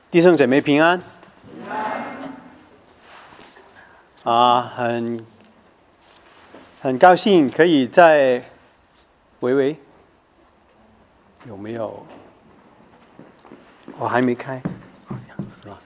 弟兄姐妹平安。很高兴可以在喂，有没有？我还没开，是吧？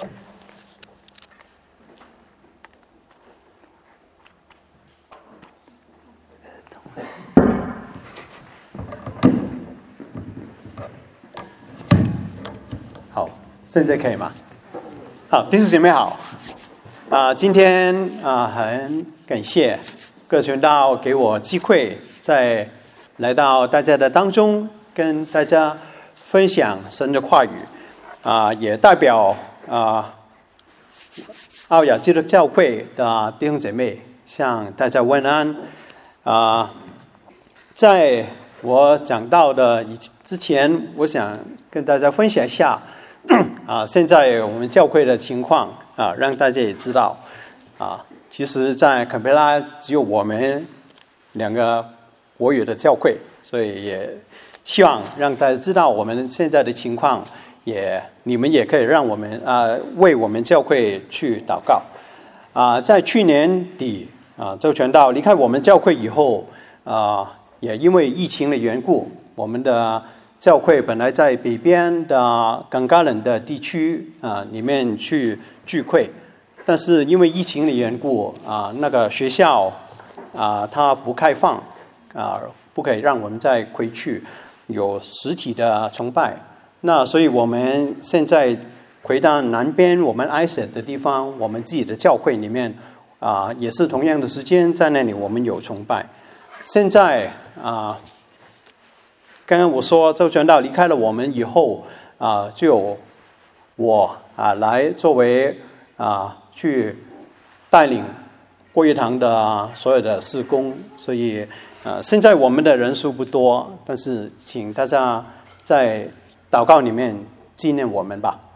好，现在可以吗？好，弟兄姐妹好。今天很感谢各传道给我机会再来到大家的当中，跟大家分享神的话语。也代表奥雅基督教会的弟兄姐妹向大家问安。在我讲到的之前，我想跟大家分享一下现在我们教会的情况让大家也知道其实在坎培拉只有我们2个国语的教会，所以也希望让大家知道我们现在的情况，你们也可以让我们为我们教会去祷告。在去年底周传道离开我们教会以后也因为疫情的缘故，我们的教会本来在北边的冈加冷的地区里面去聚会，但是因为疫情的缘故那个学校它不开放不可以让我们再回去有实体的崇拜。那所以我们现在回到南边我们 ISET 的地方，我们自己的教会里面也是同样的时间在那里我们有崇拜。现在刚刚我说周传道离开了我们以后就有我来作为去带领过月堂的所有的事工，所以现在我们的人数不多，但是请大家在祷告里面纪念我们吧。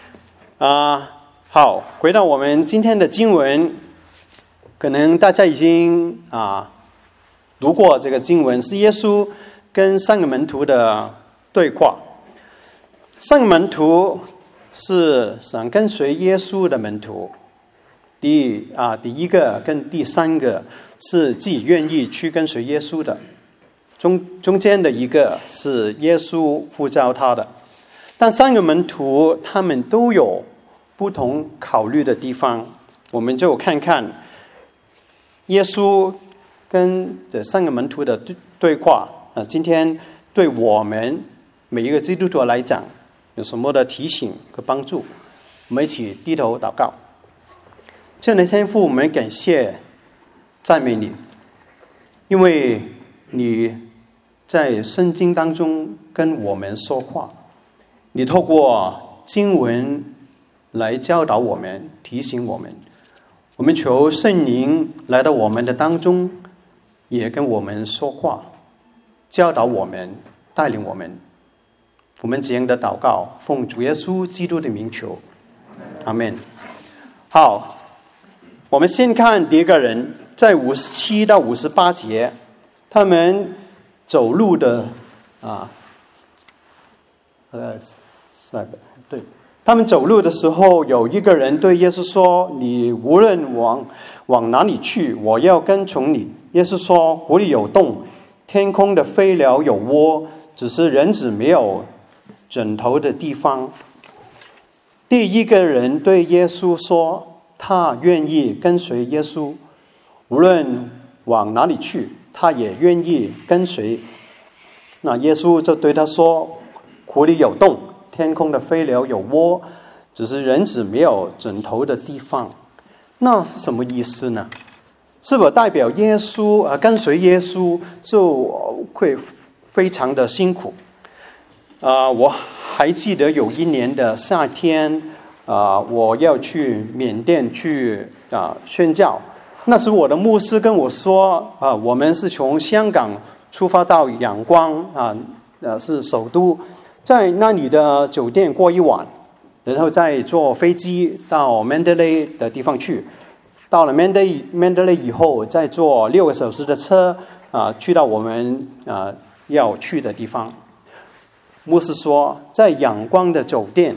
好，回到我们今天的经文，可能大家已经读过这个经文，是耶稣跟3个门徒的对话。3个门徒是想跟随耶稣的门徒，第一个跟第3个是自己愿意去跟随耶稣的，中间的一个是耶稣呼召他的。但3个门徒他们都有不同考虑的地方，我们就看看耶稣跟这3个门徒的对话今天对我们每一个基督徒来讲有什么的提醒和帮助。我们一起低头祷告。亲爱的天父，我们感谢赞美你，因为你在圣经当中跟我们说话，你透过经文来教导我们，提醒我们。我们求圣灵来到我们的当中，也跟我们说话，教导我们，带领我们。我们这样的祷告，奉主耶稣基督的名求，阿们。好，我们先看第一个人，在57到58节，他们走路的对，他们走路的时候，有一个人对耶稣说：“你无论往哪里去，我要跟从你。”耶稣说：“湖里有洞，天空的飞鸟有窝，只是人子没有枕头的地方。”第一个人对耶稣说，他愿意跟随耶稣，无论往哪里去，他也愿意跟随。那耶稣就对他说：“湖里有洞，天空的飞鸟有窝，只是人子没有枕头的地方。”那是什么意思呢？是否代表耶稣跟随耶稣就会非常的辛苦？我还记得有一年的夏天我要去缅甸去宣教。那时我的牧师跟我说我们是从香港出发到仰光是首都，在那里的酒店过一晚，然后再坐飞机到 Mandalay 的地方去。到了 Mandalay 以后，再坐6个小时的车去到我们要去的地方。牧师说，在仰光的酒店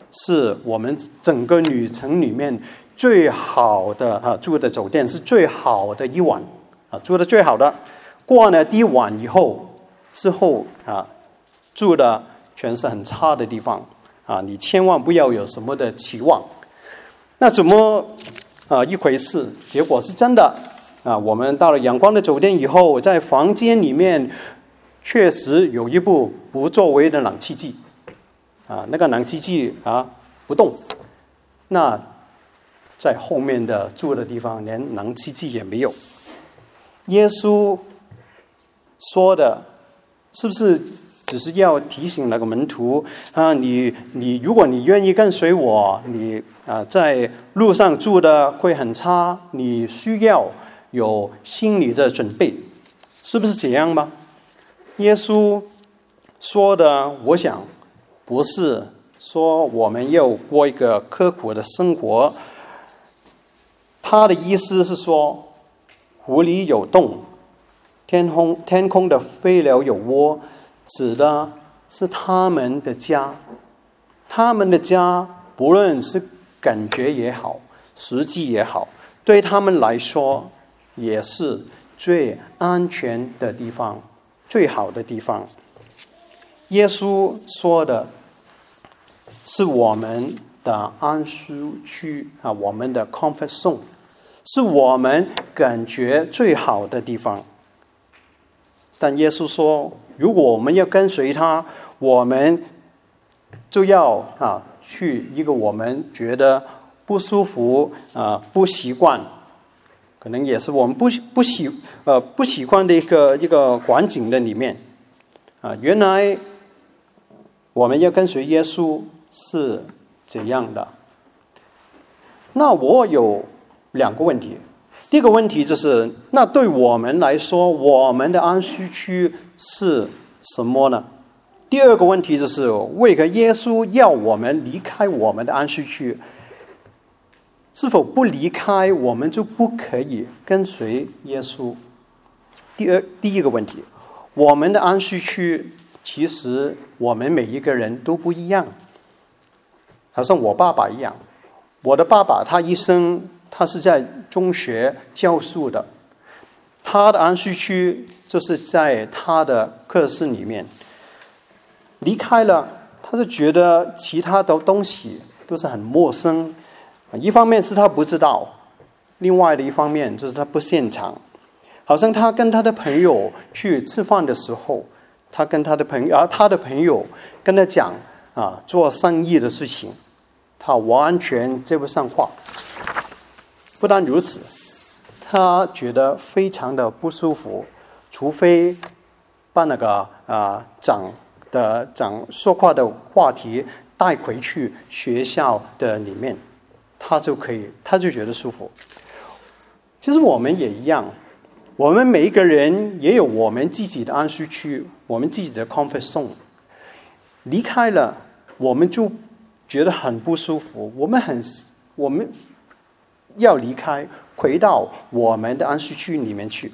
是我们整个旅程里面最好的住的酒店，是最好的一晚住的最好的。过了第一晚以后之后住的全是很差的地方你千万不要有什么的期望。那怎么一回事？结果是真的我们到了阳光的酒店以后，在房间里面确实有一部不作为的冷气机那个冷气机不动。那在后面的住的地方连冷气机也没有。耶稣说的是不是只是要提醒那个门徒你如果你愿意跟随我，你在路上住的会很差，你需要有心理的准备，是不是这样吗？耶稣说的，我想不是说我们要过一个刻苦的生活，他的意思是说，湖里有洞，天空的飞鸟有窝，指的是他们的家。他们的家不论是感觉也好，实际也好，对他们来说也是最安全的地方，最好的地方。耶稣说的是我们的安舒区我们的 comfort zone， 是我们感觉最好的地方。但耶稣说，如果我们要跟随他，我们就要去一个我们觉得不舒服不习惯，可能也是我们不习惯的一个环境的里面原来我们要跟随耶稣是怎样的。那我有两个问题。第一个问题就是，那对我们来说，我们的安息区是什么呢？第二个问题就是，为何耶稣要我们离开我们的安息区？是否不离开，我们就不可以跟随耶稣？第一个问题，我们的安息区其实我们每一个人都不一样。好像我爸爸一样，我的爸爸他一生他是在中学教书的，他的安息区就是在他的课室里面。离开了，他就觉得其他的东西都是很陌生。一方面是他不知道，另外的一方面就是他不擅长。好像他跟他的朋友去吃饭的时候，他的朋友跟他讲做生意的事情，他完全接不上话。不但如此，他觉得非常的不舒服，除非把那个长说话的话题带回去学校的里面，他就觉得舒服。其实我们也一样，我们每一个人也有我们自己的安息区，我们自己的 comfort zone。离开了，我们就觉得很不舒服，我们要离开，回到我们的安息区里面去。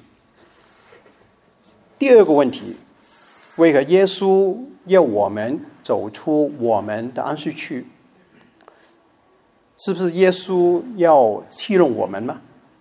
第二个问题，为何耶稣要我们走出我们的安息区？是不是耶稣要欺弄我们吗？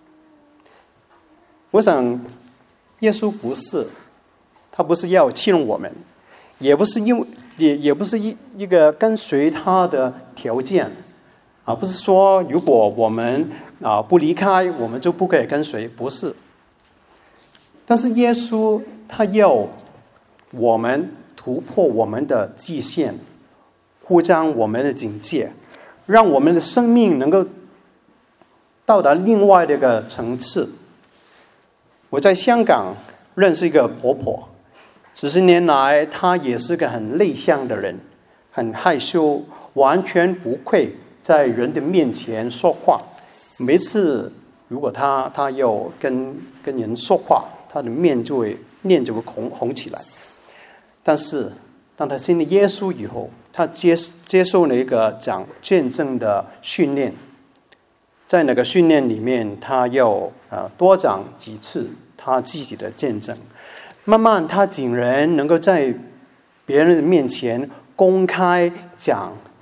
我想耶稣不是，他不是要欺弄我们，也不是一个跟随他的条件不是说如果我们不离开，我们就不可以跟随，不是。但是耶稣他要我们突破我们的极限，扩张我们的境界，让我们的生命能够到达另外的一个层次。我在香港认识一个婆婆，10年来她也是个很内向的人，很害羞，完全不会在人的面前说话。每次如果她要跟人说话，她的脸就会红起来。但是当她信了耶稣以后，她接受了一个讲见证的训练，在那个训练里面，她要多讲几次她自己的见证。慢慢她竟然能够在别人的面前公开讲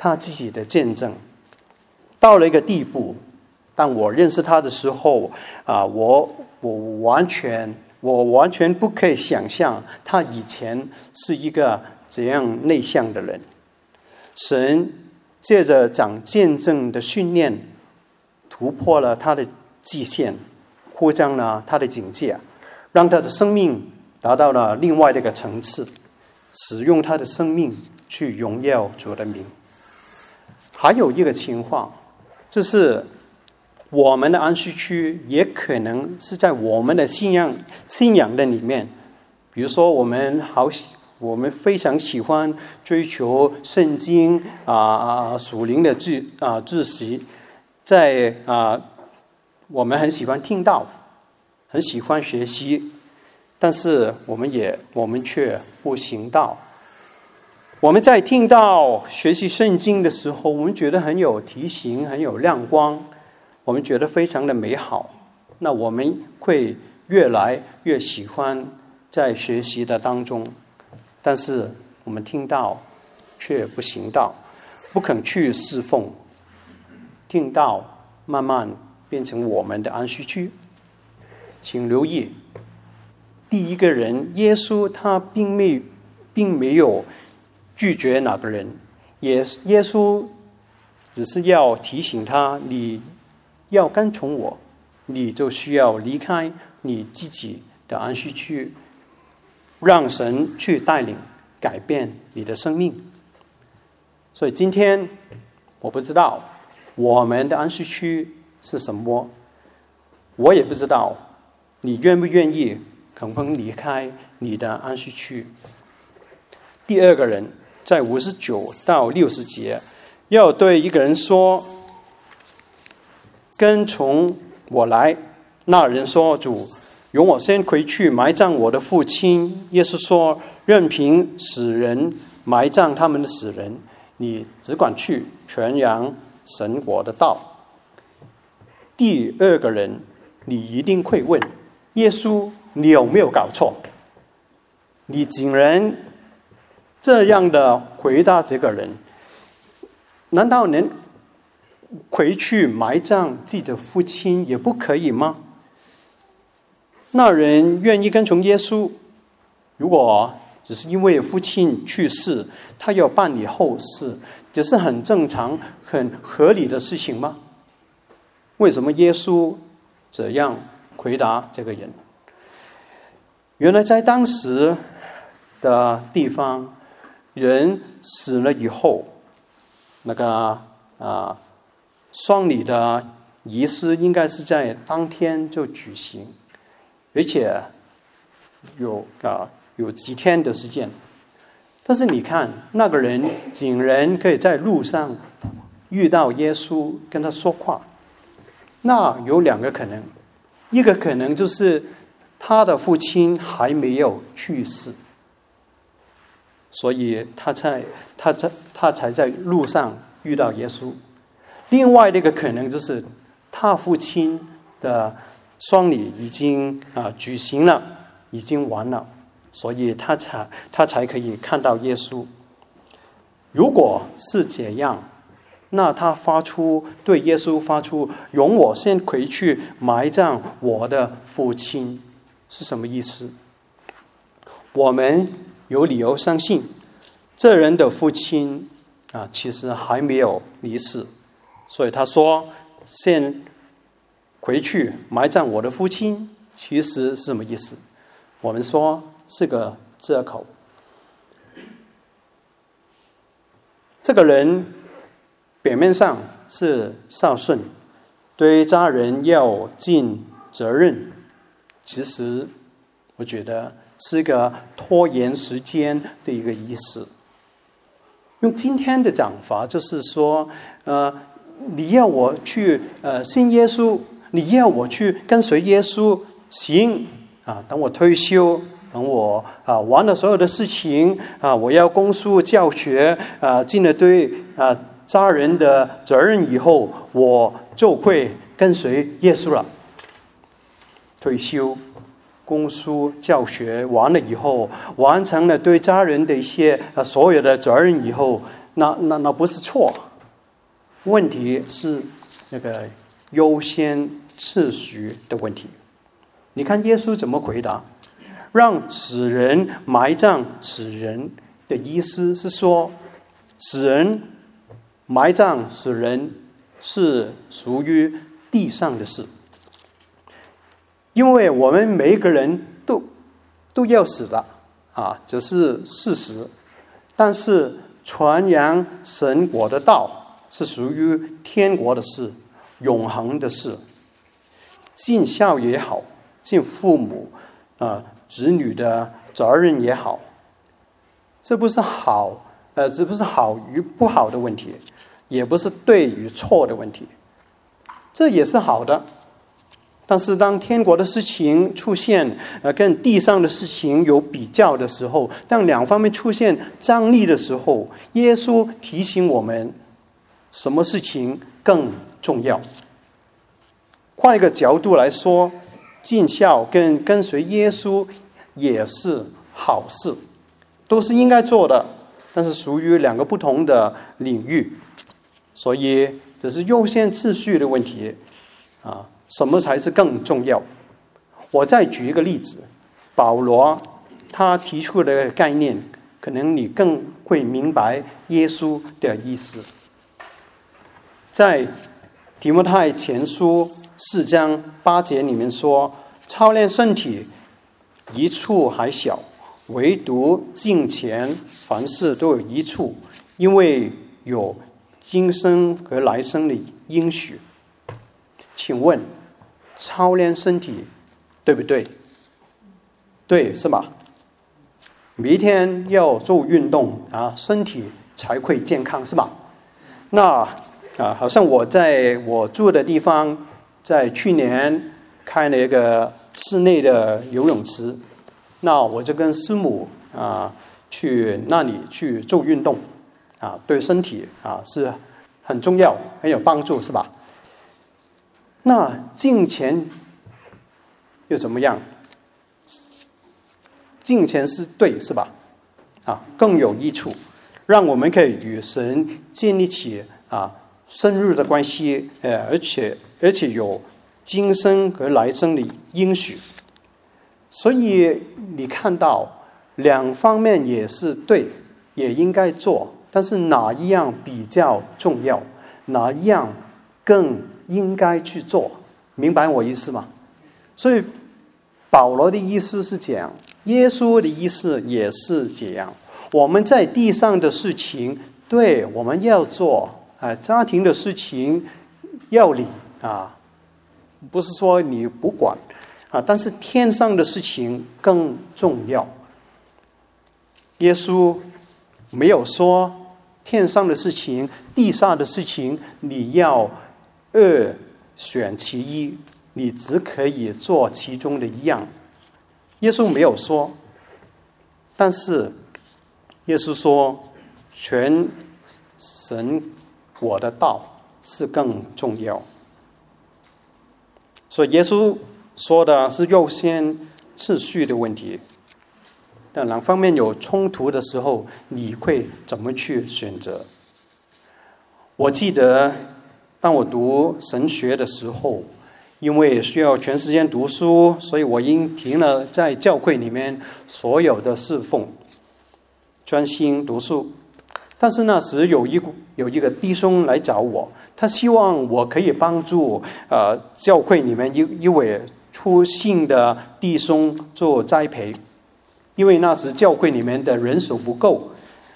他自己的见证。到了一个地步，当我认识他的时候，我完全不可以想象他以前是一个怎样内向的人。神借着讲见证的训练，突破了他的极限，扩张了他的境界，让他的生命达到了另外的一个层次，使用他的生命去荣耀主的名。还有一个情况，就是我们的安息区也可能是在我们的信仰的里面。比如说我们非常喜欢追求圣经属灵的知识，在我们很喜欢听道，很喜欢学习，但是我们却不行道。我们在听到学习圣经的时候，我们觉得很有提醒，很有亮光，我们觉得非常的美好。那我们会越来越喜欢在学习的当中，但是我们听到却不行道，不肯去侍奉，听到慢慢变成我们的安息区。请留意，第一个人耶稣他并没有拒绝哪个人，耶稣只是要提醒他，你要跟从我，你就需要离开你自己的安息区，让神去带领改变你的生命。所以今天我不知道我们的安息区是什么，我也不知道你愿不愿意肯不肯离开你的安息区。第二个人在59到60节，要对一个人说，跟从我来。那人说，主，容我先回去埋葬我的父亲。耶稣说，任凭死人埋葬他们的死人，你只管去传扬神国的道。第二个人，你一定会问，耶稣，你有没有搞错？你竟然这样的回答这个人，难道能回去埋葬自己的父亲也不可以吗？那人愿意跟从耶稣，如果只是因为父亲去世，他要办理后事，这是很正常很合理的事情吗？为什么耶稣这样回答这个人？原来在当时的地方，人死了以后，那个丧礼的仪式应该是在当天就举行，而且有几天的时间。但是你看，那个人竟然可以在路上遇到耶稣，跟他说话。那有两个可能，一个可能就是他的父亲还没有去世，所以他才在路上遇到耶稣。另外的一个可能就是他父亲的丧礼已经举行了，已经完了，所以他才可以看到耶稣。如果是这样，那他对耶稣发出容我先回去埋葬我的父亲是什么意思？我们有理由相信这人的父亲其实还没有离世，所以他说先回去埋葬我的父亲，其实是什么意思？我们说是个借口。这个人表面上是孝顺，对家人要尽责任，其实我觉得是一个拖延时间的一个意思。用今天的讲法就是说，你要我去信耶稣，你要我去跟随耶稣，行等我退休，等我完了所有的事情我要公书教学尽了对家人的责任以后，我就会跟随耶稣了。退休公书教学完了以后，完成了对家人的一些所有的责任以后， 那不是错，问题是那个优先次序的问题。你看耶稣怎么回答？让死人埋葬死人的意思是说，死人埋葬死人是属于地上的事，因为我们每一个人都要死的这是事实。但是传扬神国的道是属于天国的事，永恒的事。尽孝也好，尽父母子女的责任也好，这不是好与不好的问题，也不是对与错的问题，这也是好的。但是当天国的事情出现跟地上的事情有比较的时候，当两方面出现张力的时候，耶稣提醒我们什么事情更重要。换一个角度来说，尽孝跟随耶稣也是好事，都是应该做的，但是属于两个不同的领域，所以这是优先次序的问题什么才是更重要？我再举一个例子，保罗他提出的概念，可能你更会明白耶稣的意思。在提摩太前书4章8节里面说，操练身体益处还小，唯独敬虔凡事都有益处，因为有今生和来生的应许。请问操练身体对不对？对，是吧？每一天要做运动身体才会健康，是吧？那好像我在我住的地方，在去年开了一个室内的游泳池，那我就跟师母去那里去做运动对身体是很重要，很有帮助，是吧？那敬虔又怎么样？敬虔是对，是吧？更有益处，让我们可以与神建立起深入的关系，而且有今生和来生的应许。所以你看到两方面也是对，也应该做，但是哪一样比较重要？哪一样更应该去做？明白我意思吗？所以保罗的意思是这样，耶稣的意思也是这样。我们在地上的事情，对，我们要做家庭的事情要理不是说你不管但是天上的事情更重要。耶稣没有说天上的事情、地上的事情你要二选其一，你只可以做其中的一样。耶稣没有说，但是耶稣说全神我的道是更重要。所以耶稣说的是优先次序的问题，但两方面有冲突的时候，你会怎么去选择？我记得当我读神学的时候，因为需要全时间读书，所以我因停了在教会里面所有的侍奉，专心读书。但是那时有一个弟兄来找我，他希望我可以帮助教会里面一位出信的弟兄做栽培，因为那时教会里面的人手不够。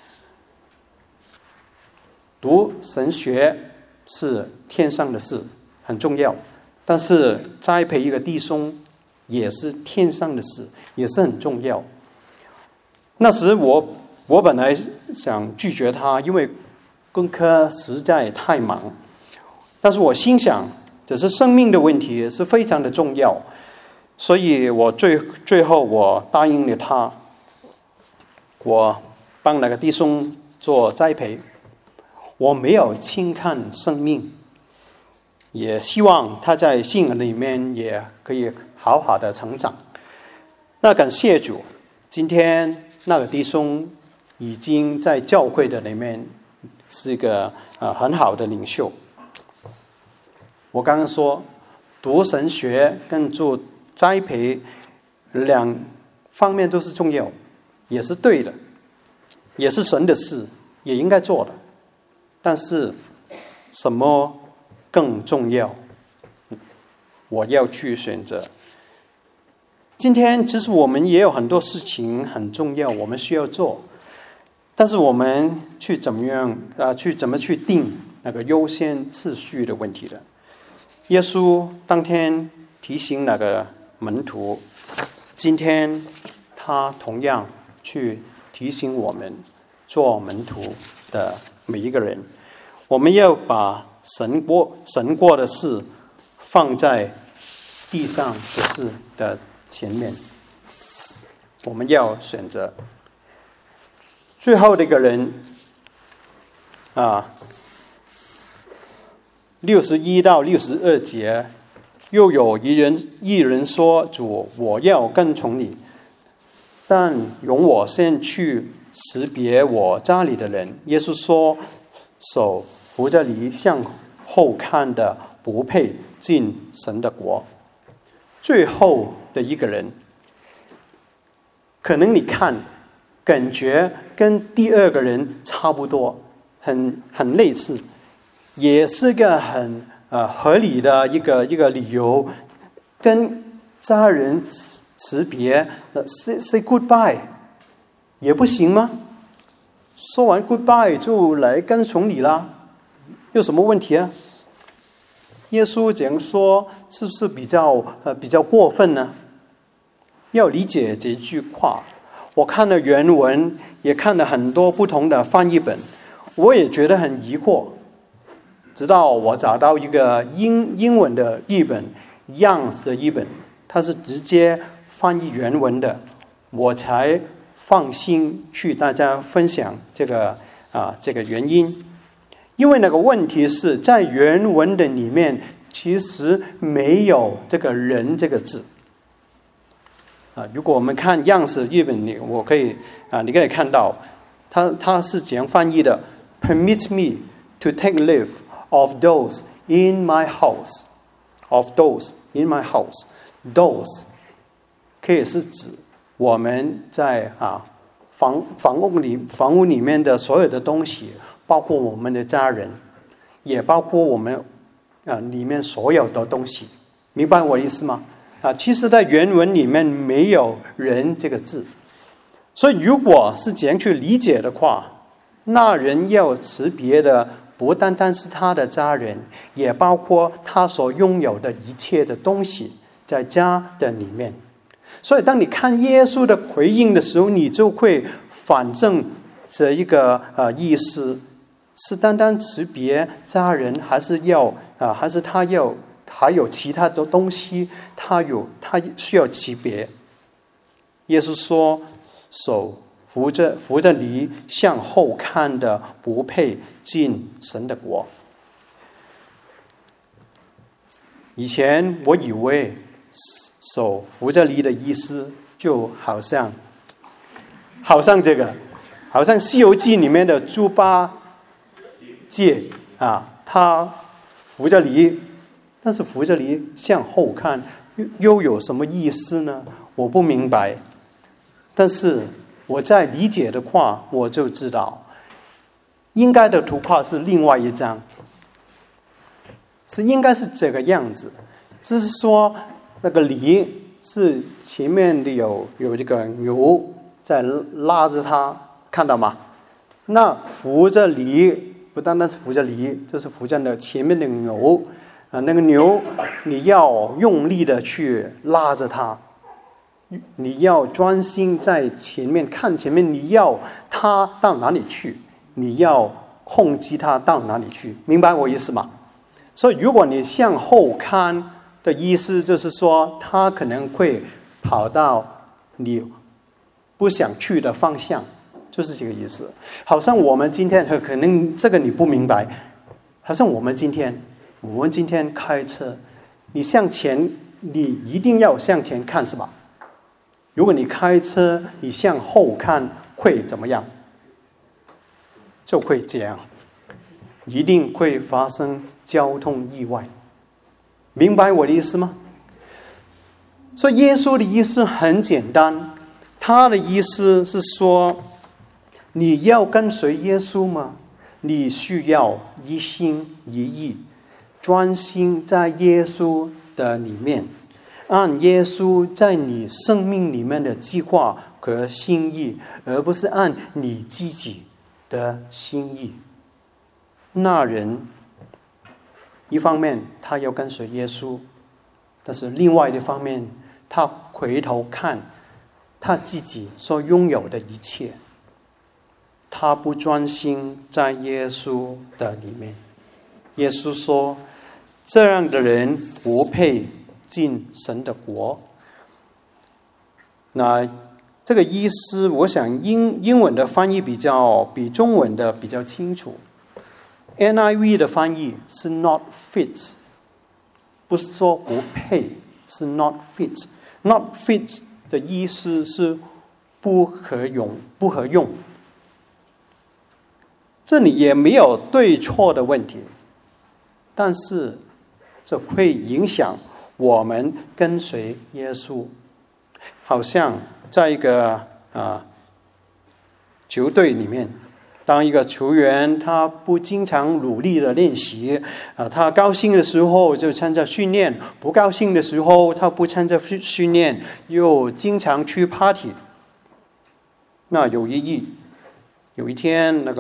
读神学是天上的事，很重要，但是栽培一个弟兄也是天上的事，也是很重要。那时我本来想拒绝他，因为功课实在太忙，但是我心想这是生命的问题，是非常的重要，所以我最后我答应了他，我帮那个弟兄做栽培。我没有轻看生命，也希望他在信仰里面也可以好好的成长。那感谢主，今天那个弟兄已经在教会的里面是一个很好的领袖。我刚刚说，读神学跟做栽培两方面都是重要，也是对的，也是神的事，也应该做的。但是什么更重要？我要去选择。今天其实我们也有很多事情很重要，我们需要做，但是我们怎么去定那个优先次序的问题的？耶稣当天提醒那个门徒，今天他同样去提醒我们做门徒的每一个人，我们要把神国的事放在地上的事的前面，我们要选择。最后的一个人61到62节，又有一人说：“主，我要跟从你，但容我先去识别我家里的人。”耶稣说：“手扶着犁向后看的，不配进神的国。”最后的一个人，可能你感觉跟第二个人差不多，很类似，也是个很合理的一个理由，跟家人辞别，say goodbye 也不行吗？说完 goodbye 就来跟从你啦，有什么问题啊？耶稣这样说是不是比较过分呢？要理解这句话，我看了原文，也看了很多不同的翻译本，我也觉得很疑惑。直到我找到一个英文的译本 Young's 的译本，它是直接翻译原文的，我才放心去大家分享这个原因。因为那个问题是在原文的里面其实没有这个人这个字如果我们看样式译本里，你可以看到它是怎样翻译的。 Permit me to take leave of those in my house, of those in my house. Those 可以是指我们在房屋里面的所有的东西，包括我们的家人，也包括我们里面所有的东西，明白我的意思吗？其实在原文里面没有人这个字，所以如果是这样去理解的话，那人要辞别的不单单是他的家人，也包括他所拥有的一切的东西在家的里面。所以当你看耶稣的回应的时候，你就会反正这一个意思，是单单辞别家人，还是他还有其他的东西，他需要辞别。耶稣说：“手扶着犁向后看的，不配进神的国。”以前我以为手扶着犁的意思就好像《西游记》里面的猪八戒他扶着犁，但是扶着犁向后看又有什么意思呢？我不明白。但是我在理解的话，我就知道应该的图画是另外一张，应该是这个样子，就是说那个犁是前面的有这个牛在拉着它，看到吗？那扶着犁不单单是扶着犁，就是扶着那前面的牛那个牛你要用力的去拉着它，你要专心在前面看前面，你要它到哪里去，你要控制它到哪里去，明白我意思吗？所以如果你向后看的意思，就是说它可能会跑到你不想去的方向，就是这个意思。好像我们今天可能这个你不明白，好像我们今天开车，你向前，你一定要向前看，是吧？如果你开车你向后看会怎么样？就会这样， 一定会发生交通意外。明白我的意思吗？所以耶稣的意思很简单，他的意思是说，你要跟随耶稣吗？你需要一心一意，专心在耶稣的里面，按耶稣在你生命里面的计划和心意，而不是按你自己的心意。那人一方面他要跟随耶稣，但是另外一方面他回头看他自己所拥有的一切，他不专心在耶稣的里面。耶稣说，这样的人不配进神的国。那这个意思我想英文的翻译比中文的比较清楚。NIV 的翻译是 not fit， 不是说不配，是 not fit。not fit 的意思是不合用。这里也没有对错的问题，但是这会影响我们跟随耶稣。好像在一个球队里面，当一个球员他不经常努力的练习，他高兴的时候就参加训练，不高兴的时候他不参加训练，又经常去 party。那有一天那个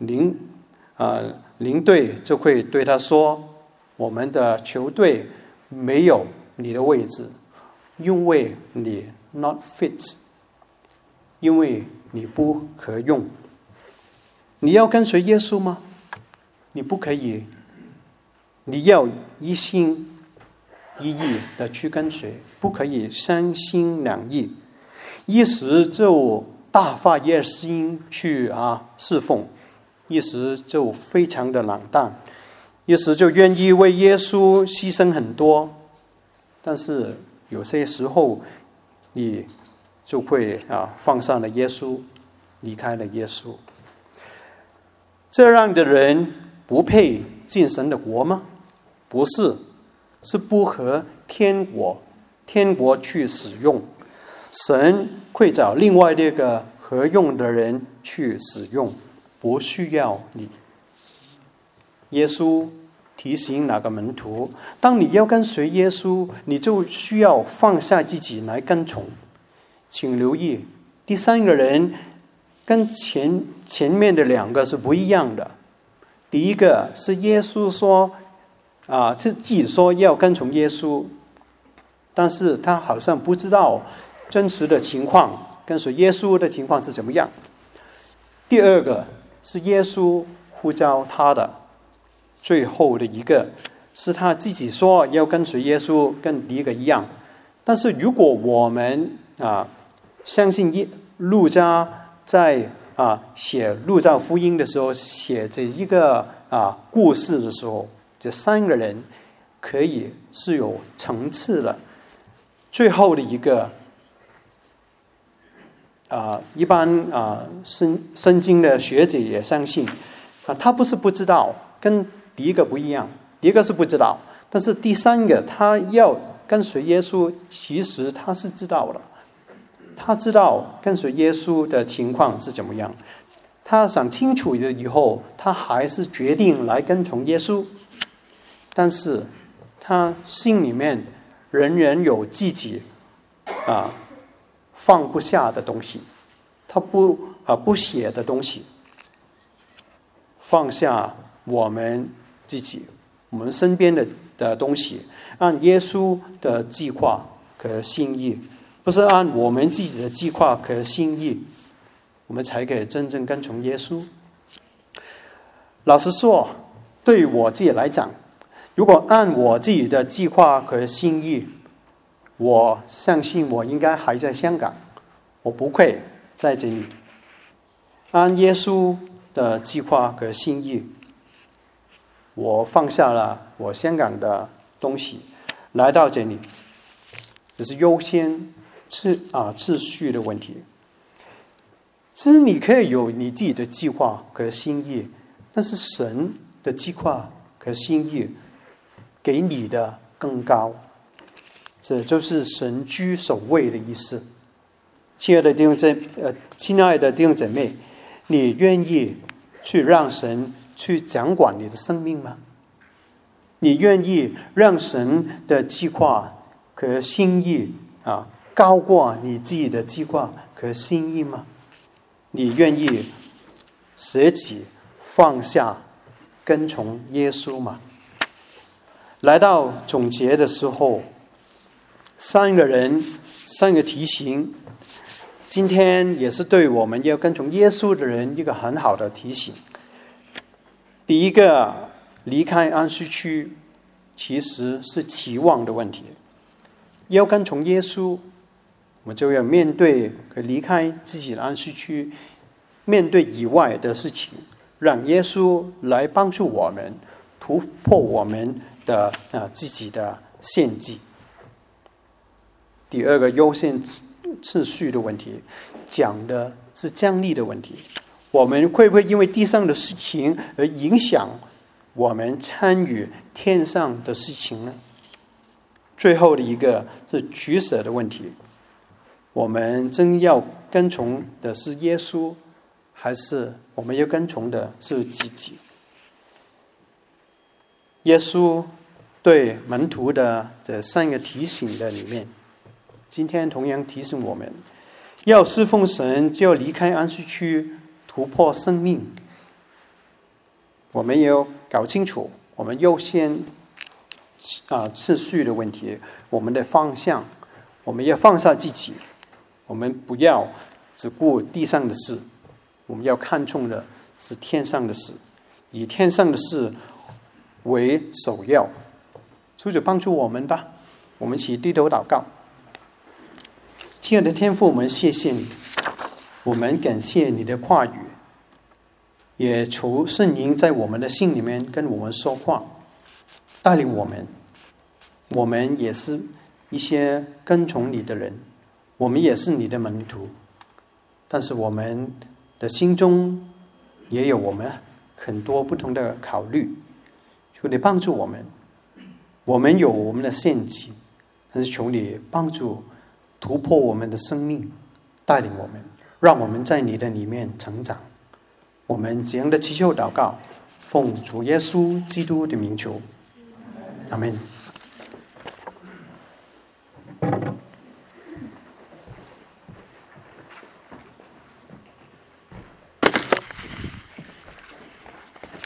领队就会对他说，我们的球队没有你的位置，因为你 not fit， 因为你不可用。你要跟随耶稣吗？你不可以，你要一心一意的去跟随，不可以三心两意，一时就大发热心去侍奉，一时就非常的冷淡，一时就愿意为耶稣牺牲很多，但是有些时候你就会放下了耶稣，离开了耶稣。这样的人不配进神的国吗？不是，是不合天国去使用。神会找另外一个合用的人去使用，不需要你。耶稣提醒那个门徒，当你要跟随耶稣，你就需要放下自己来跟从。请留意，第三个人跟前面的两个是不一样的。第一个是耶稣说自己说要跟从耶稣，但是他好像不知道真实的情况，跟随耶稣的情况是怎么样。第二个是耶稣呼召他的，最后的一个是他自己说要跟随耶稣，跟第一个一样。但是如果我们相信路加在写路加福音的时候，写这一个故事的时候，这三个人可以是有层次的。最后的一个一般圣经的学者也相信他不是不知道，跟第一个不一样。第一个是不知道，但是第三个他要跟随耶稣，其实他是知道的。他知道跟随耶稣的情况是怎么样，他想清楚了以后，他还是决定来跟从耶稣。但是他心里面仍然有自己放不下的东西，他不写的东西。放下我们自己，我们身边的东西，按耶稣的计划和心意，不是按我们自己的计划和心意，我们才可以真正跟从耶稣。老实说，对我自己来讲，如果按我自己的计划和心意，我相信我应该还在香港，我不会在这里。按耶稣的计划和心意，我放下了我香港的东西，来到这里，这是优先次序的问题。其实你可以有你自己的计划和心意，但是神的计划和心意给你的更高。这就是神居首位的意思。亲爱的弟兄姐妹，你愿意去让神去掌管你的生命吗？你愿意让神的计划和心意高过你自己的计划和心意吗？你愿意舍己放下跟从耶稣吗？来到总结的时候，三个提醒，今天也是对我们要跟从耶稣的人一个很好的提醒。第一个，离开安息区其实是期望的问题。要跟从耶稣，我们就要面对和离开自己的安息区，面对以外的事情，让耶稣来帮助我们突破我们的自己的限制。第二个，优先次序的问题，讲的是降力的问题。我们会不会因为地上的事情而影响我们参与天上的事情呢？最后的一个是取舍的问题，我们真要跟从的是耶稣，还是我们要跟从的是自己？耶稣对门徒的这三个提醒的里面，今天同样提醒我们，要侍奉神就要离开安息区，突破生命。我们也要搞清楚我们优先次序的问题，我们的方向，我们要放下自己，我们不要只顾地上的事，我们要看重的是天上的事，以天上的事为首要。主就帮助我们吧，我们一起低头祷告。亲爱的天父，我们谢谢你，我们感谢你的话语，也求圣灵在我们的心里面跟我们说话，带领我们。我们也是一些跟从你的人，我们也是你的门徒，但是我们的心中也有我们很多不同的考虑，求你帮助我们。我们有我们的限制，但是求你帮助突破我们的生命，带领我们，让我们在你的里面成长。我们这样的祈求祷告，奉主耶稣基督的名求，阿们。